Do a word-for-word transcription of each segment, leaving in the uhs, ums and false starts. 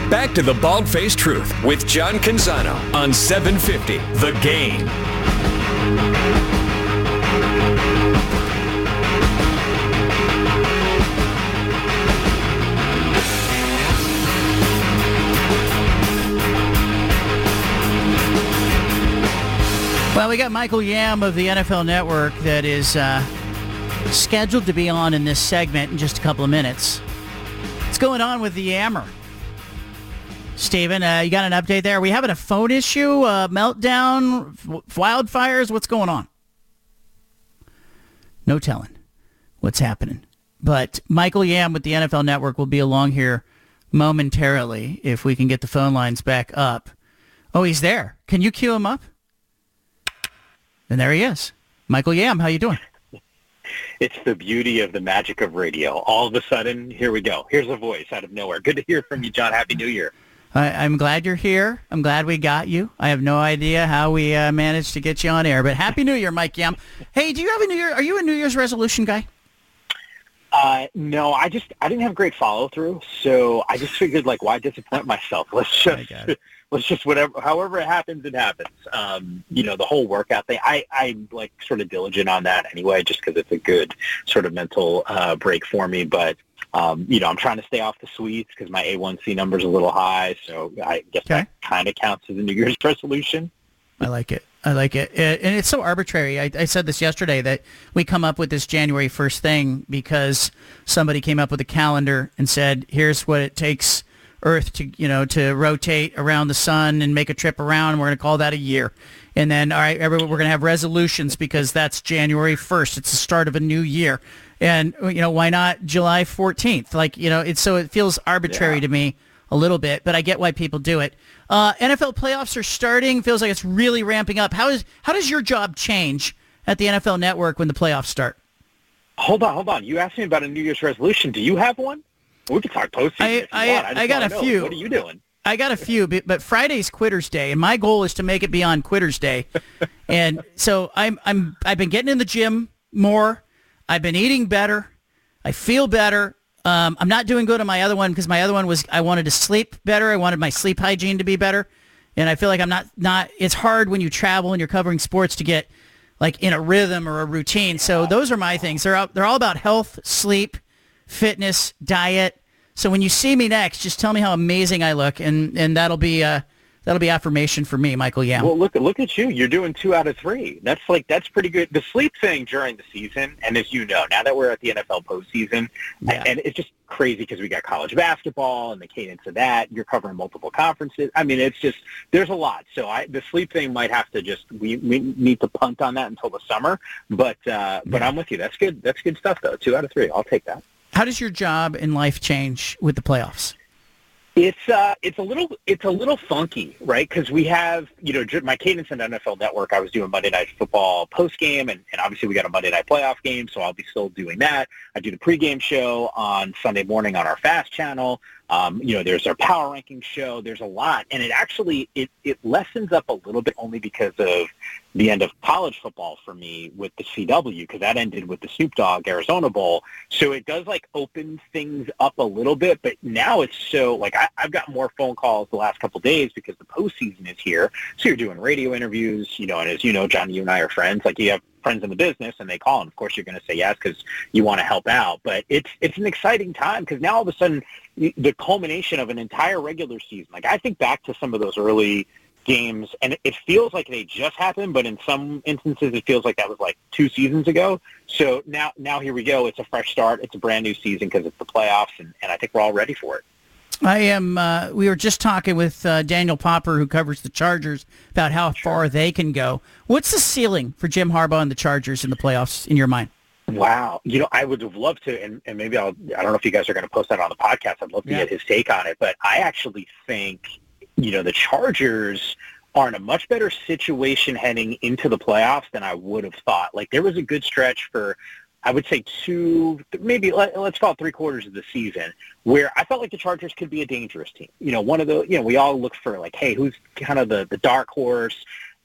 Back to the Bald-Faced Truth with John Canzano on seven fifty The Game. Well, we got Michael Yam of the N F L Network that is uh, scheduled to be on in this segment in just a couple of minutes. What's going on with the Yammer? Steven, uh, you got an update there? Are we having a phone issue, uh, meltdown, f- wildfires? What's going on? No telling what's happening. But Michael Yam with the N F L Network will be along here momentarily if we can get the phone lines back up. Oh, he's there. Can you cue him up? And there he is. Michael Yam, how you doing? It's the beauty of the magic of radio. All of a sudden, here we go. Here's a voice out of nowhere. Good to hear from you, John. Happy New Year. I, I'm glad you're here. I'm glad we got you. I have no idea how we uh, managed to get you on air, but Happy New Year, Mike Yam. Hey, do you have a New Year? Are you a New Year's resolution guy? Uh, no, I just I didn't have great follow through, so I just figured like, why disappoint myself? Let's just let's just whatever, however it happens, it happens. Um, you know, the whole workout thing. I I'm like sort of diligent on that anyway, just because it's a good sort of mental uh, break for me. But um, you know, I'm trying to stay off the sweets because my A one C number is a little high, so I guess okay. that kind of counts as a New Year's resolution. I like it. I like it. it. And it's so arbitrary. I, I said this yesterday that we come up with this January first thing because somebody came up with a calendar and said, here's what it takes Earth to, you know, to rotate around the sun and make a trip around. And we're going to call that a year. And then, all right, everyone, we're going to have resolutions because that's January first. It's the start of a new year. And, you know, why not July fourteenth? Like, you know, it's so it feels arbitrary yeah. to me a little bit, but I get why people do it. Uh, N F L playoffs are starting. Feels like it's really ramping up. How is how does your job change at the N F L Network when the playoffs start? Hold on, hold on. You asked me about a New Year's resolution. Do you have one? We can talk postseason I, if you I, want. I, I got a know. few. What are you doing? I got a few, but, but Friday's Quitters Day, and my goal is to make it beyond Quitters Day. And so I'm I'm I've been getting in the gym more. I've been eating better. I feel better. Um, I'm not doing good on my other one because my other one was I wanted to sleep better. I wanted my sleep hygiene to be better. And I feel like I'm not, not, it's hard when you travel and you're covering sports to get like in a rhythm or a routine. So those are my things. They're out, they're all about health, sleep, fitness, diet. So when you see me next, just tell me how amazing I look. And, and that'll be, uh, that'll be affirmation for me, Michael Yam. Well, look, look at you. You're doing two out of three. That's like, that's pretty good. The sleep thing during the season. And as you know, now that we're at the N F L postseason, yeah. and it's just crazy because we got college basketball and the cadence of that. You're covering multiple conferences. I mean, it's just, there's a lot. So I, the sleep thing might have to just, we, we need to punt on that until the summer. But, uh, but yeah. I'm with you. That's good. That's good stuff, though. Two out of three. I'll take that. How does your job in life change with the playoffs? It's uh, it's a little, it's a little funky, right? Because we have, you know, my cadence in the N F L Network. I was doing Monday Night Football post game, and, and obviously we got a Monday Night Playoff game, so I'll be still doing that. I do the pregame show on Sunday morning on our Fast channel. Um, you know, there's our power ranking show. There's a lot, and it actually it it lessens up a little bit only because of the end of college football for me with the C W, because that ended with the Snoop Dogg Arizona Bowl. So it does like open things up a little bit, but now it's so like I, I've got more phone calls the last couple of days because the postseason is here. So you're doing radio interviews, you know, and as you know, John, you and I are friends. Like you have friends in the business and they call, and of course you're going to say yes because you want to help out. But it's it's an exciting time because now all of a sudden the culmination of an entire regular season. Like I think back to some of those early games, and it feels like they just happened, but in some instances it feels like that was like two seasons ago. So now, now here we go. It's a fresh start. It's a brand new season because it's the playoffs, and, and I think we're all ready for it. I am. Uh, we were just talking with uh, Daniel Popper, who covers the Chargers, about how Sure. far they can go. What's the ceiling for Jim Harbaugh and the Chargers in the playoffs, in your mind? Wow. You know, I would have loved to, and, and maybe I'll, I don't know if you guys are going to post that on the podcast. I'd love to yeah. get his take on it, but I actually think, you know, the Chargers are in a much better situation heading into the playoffs than I would have thought. Like there was a good stretch for, I would say two, maybe let, let's call it three quarters of the season where I felt like the Chargers could be a dangerous team. You know, one of the, you know, we all look for like, hey, who's kind of the, the dark horse?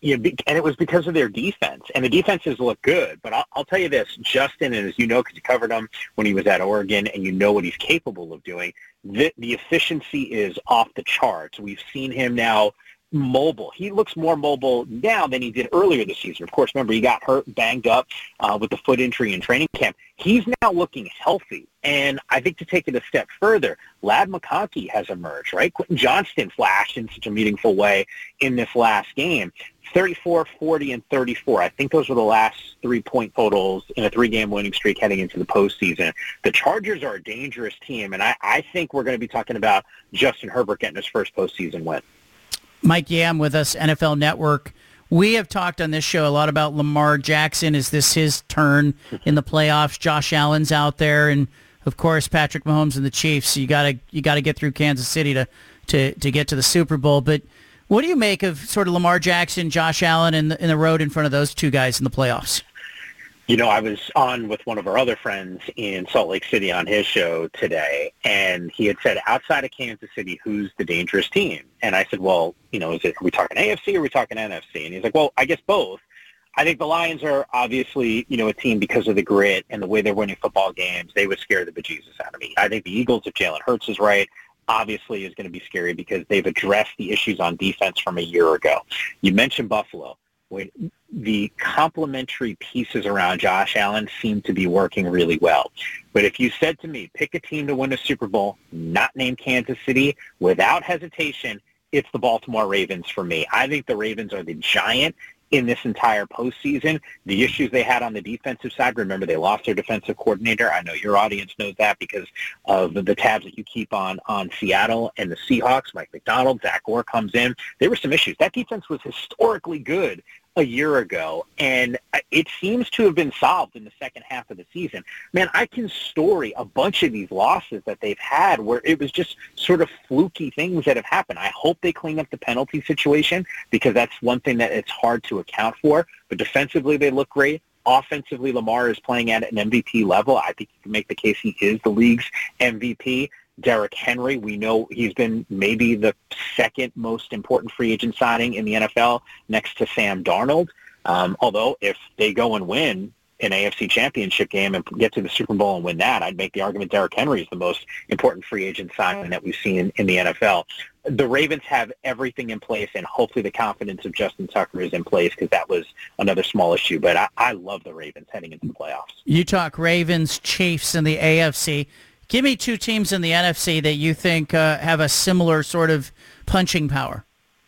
you know, be- and it was because of their defense. And the defenses look good. But I'll, I'll tell you this, Justin, and as you know, because you covered him when he was at Oregon, and you know what he's capable of doing, the, the efficiency is off the charts. We've seen him now mobile. He looks more mobile now than he did earlier this season. Of course, remember, he got hurt, banged up uh, with the foot injury in training camp. He's now looking healthy. And I think to take it a step further, Ladd McConkey has emerged, right? Quentin Johnston flashed in such a meaningful way in this last game. thirty-four, forty, and thirty-four. I think those were the last three-point totals in a three-game winning streak heading into the postseason. The Chargers are a dangerous team, and I, I think we're going to be talking about Justin Herbert getting his first postseason win. Mike Yam with us, N F L Network. We have talked on this show a lot about Lamar Jackson. Is this his turn in the playoffs? Josh Allen's out there, and of course Patrick Mahomes and the Chiefs. You gotta you gotta get through Kansas City to, to, to get to the Super Bowl. But what do you make of sort of Lamar Jackson, Josh Allen, and the, and the road in front of those two guys in the playoffs? You know, I was on with one of our other friends in Salt Lake City on his show today, and he had said, outside of Kansas City, who's the dangerous team? And I said, well, you know, is it, are we talking A F C or are we talking N F C? And he's like, well, I guess both. I think the Lions are obviously, you know, a team because of the grit and the way they're winning football games. They would scare the bejesus out of me. I think the Eagles, if Jalen Hurts is right, obviously is going to be scary because they've addressed the issues on defense from a year ago. You mentioned Buffalo. When the complementary pieces around Josh Allen seem to be working really well. But if you said to me, pick a team to win a Super Bowl, not named Kansas City, without hesitation, it's the Baltimore Ravens for me. I think the Ravens are the giant in this entire postseason. The issues they had on the defensive side, remember they lost their defensive coordinator. I know your audience knows that because of the tabs that you keep on, on Seattle and the Seahawks. Mike McDonald, Zach Orr comes in. There were some issues. That defense was historically good a year ago, and it seems to have been solved in the second half of the season. Man, I can story a bunch of these losses that they've had where it was just sort of fluky things that have happened. I hope they clean up the penalty situation because that's one thing that it's hard to account for. But defensively, they look great. Offensively, Lamar is playing at an M V P level. I think you can make the case he is the league's M V P. Derrick Henry, we know he's been maybe the second most important free agent signing in the N F L next to Sam Darnold. Um, although if they go and win an A F C championship game and get to the Super Bowl and win that, I'd make the argument Derrick Henry is the most important free agent signing that we've seen in, in the N F L. The Ravens have everything in place, and hopefully the confidence of Justin Tucker is in place because that was another small issue. But I, I love the Ravens heading into the playoffs. You talk Ravens, Chiefs, and the A F C. Give me two teams in the N F C that you think uh, have a similar sort of punching power.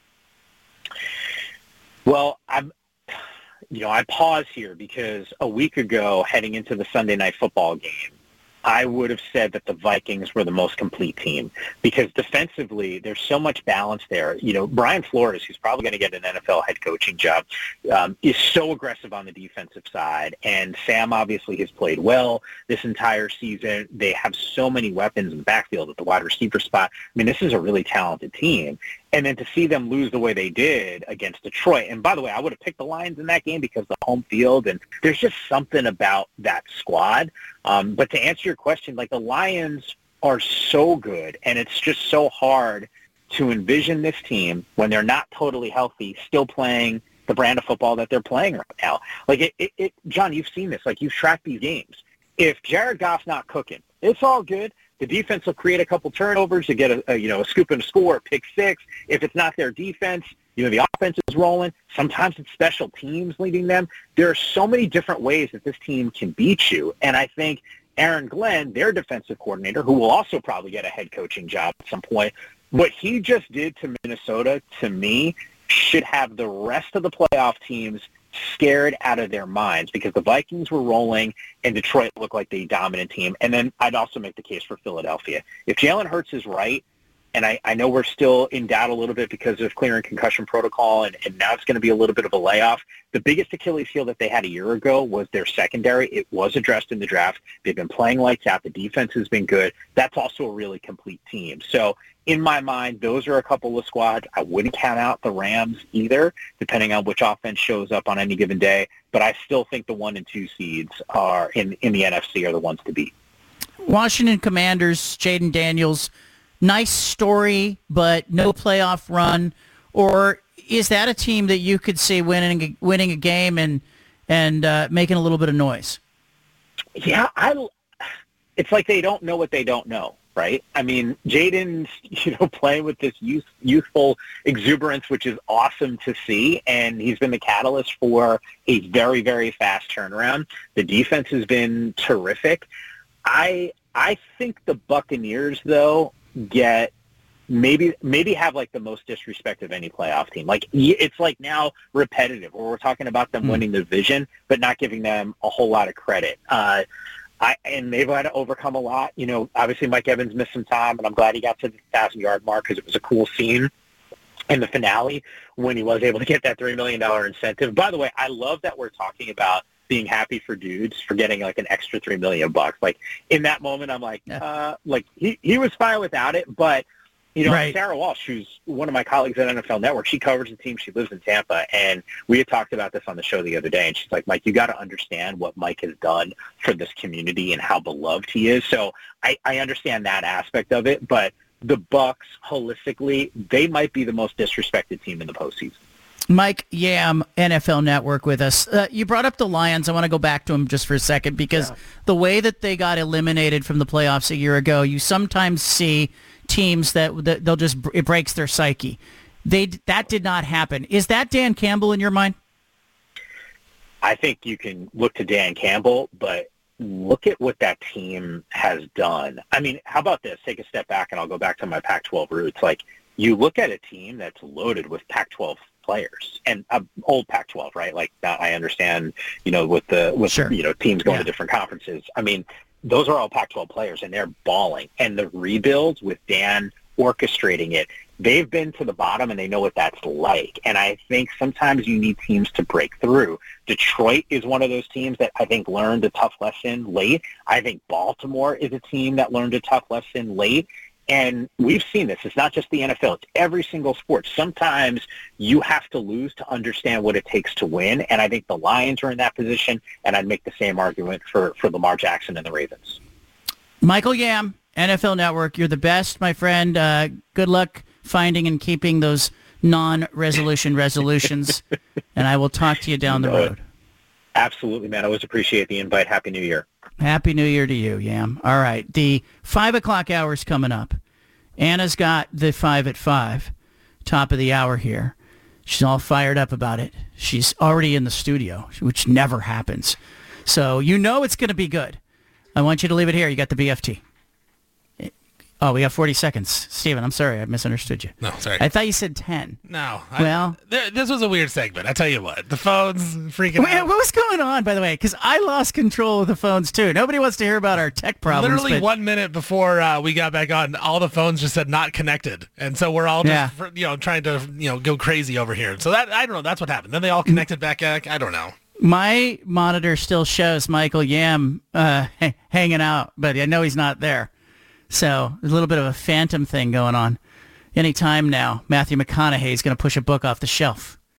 Well, I'm, you know, I pause here because a week ago, heading into the Sunday Night Football game, I would have said that the Vikings were the most complete team because defensively, there's so much balance there. You know, Brian Flores, who's probably going to get an N F L head coaching job, um, is so aggressive on the defensive side. And Sam obviously has played well this entire season. They have so many weapons in the backfield at the wide receiver spot. I mean, this is a really talented team. And then to see them lose the way they did against Detroit. And by the way, I would have picked the Lions in that game because of the home field. And there's just something about that squad. Um, but to answer your question, like the Lions are so good. And it's just so hard to envision this team when they're not totally healthy, still playing the brand of football that they're playing right now. Like, it, it, it John, you've seen this. Like, you've tracked these games. If Jared Goff's not cooking, it's all good. The defense will create a couple turnovers to get a, a you know a scoop and a score, a pick six. If it's not their defense, you know the offense is rolling. Sometimes it's special teams leading them. There are so many different ways that this team can beat you, and I think Aaron Glenn, their defensive coordinator, who will also probably get a head coaching job at some point, what he just did to Minnesota, to me, should have the rest of the playoff teams scared out of their minds because the Vikings were rolling and Detroit looked like the dominant team. And then I'd also make the case for Philadelphia. If Jalen Hurts is right, and I, I know we're still in doubt a little bit because of clearing concussion protocol, and, and now it's going to be a little bit of a layoff. The biggest Achilles heel that they had a year ago was their secondary. It was addressed in the draft. They've been playing lights out. The defense has been good. That's also a really complete team. So in my mind, those are a couple of squads. I wouldn't count out the Rams either, depending on which offense shows up on any given day. But I still think the one and two seeds are in, in the N F C are the ones to beat. Washington Commanders, Jaden Daniels, nice story, but no playoff run. Or is that a team that you could see winning winning a game and and uh, making a little bit of noise? Yeah, I. It's like they don't know what they don't know, right? I mean, Jaden's, you know, playing with this youth, youthful exuberance, which is awesome to see, and he's been the catalyst for a very, very fast turnaround. The defense has been terrific. I I think the Buccaneers, though, get maybe maybe have like the most disrespect of any playoff team. Like it's like now repetitive, where we're talking about them mm. winning the division, but not giving them a whole lot of credit. Uh, I, and they've had to overcome a lot. You know, obviously Mike Evans missed some time, and I'm glad he got to the thousand-yard mark because it was a cool scene in the finale when he was able to get that three million dollars incentive. By the way, I love that we're talking about being happy for dudes for getting like an extra three million dollars bucks. Like in that moment, I'm like, yeah. uh, like he, he was fine without it, but you know, right. Sarah Walsh, who's one of my colleagues at N F L Network, she covers the team. She lives in Tampa, and we had talked about this on the show the other day, and she's like, Mike, you got to understand what Mike has done for this community and how beloved he is. So I, I understand that aspect of it, but the Bucs, holistically, they might be the most disrespected team in the postseason. Mike Yam, N F L Network with us. Uh, you brought up the Lions. I want to go back to them just for a second because yeah. the way that they got eliminated from the playoffs a year ago, you sometimes see teams that, that they'll just it breaks their psyche. They that did not happen. Is that Dan Campbell in your mind? I think you can look to Dan Campbell, but look at what that team has done. I mean, how about this? Take a step back, and I'll go back to my Pac twelve roots. Like, you look at a team that's loaded with Pac twelve players and uh, old Pac twelve, right? Like, I understand, you know, with the with sure. you know teams going yeah. to different conferences. I mean, those are all Pac twelve players, and they're balling. And the rebuilds with Dan orchestrating it, they've been to the bottom, and they know what that's like. And I think sometimes you need teams to break through. Detroit is one of those teams that I think learned a tough lesson late. I think Baltimore is a team that learned a tough lesson late. And we've seen this. It's not just the N F L. It's every single sport. Sometimes you have to lose to understand what it takes to win. And I think the Lions are in that position, and I'd make the same argument for, for Lamar Jackson and the Ravens. Michael Yam, N F L Network, you're the best, my friend. Uh, good luck finding and keeping those non-resolution resolutions, and I will talk to you down the road. Absolutely, man. I always appreciate the invite. Happy New Year. Happy New Year to you, Yam. All right, the five o'clock hour is coming up. Anna's got the five at five, top of the hour here. She's all fired up about it. She's already in the studio, which never happens. So you know it's going to be good. I want you to leave it here. You got the B F T. Oh, we got forty seconds. Steven, I'm sorry. I misunderstood you. No, sorry. I thought you said ten. No. Well. I, there, this was a weird segment. I tell you what. The phones freaking wait, out. What was going on, by the way? Because I lost control of the phones, too. Nobody wants to hear about our tech problems. Literally but... one minute before uh, we got back on, all the phones just said not connected. And so we're all just, yeah. you know, trying to, you know, go crazy over here. So that, I don't know. That's what happened. Then they all connected back. I don't know. My monitor still shows Michael Yam uh, h- hanging out, but I know he's not there. So there's a little bit of a phantom thing going on. Any time now, Matthew McConaughey is going to push a book off the shelf.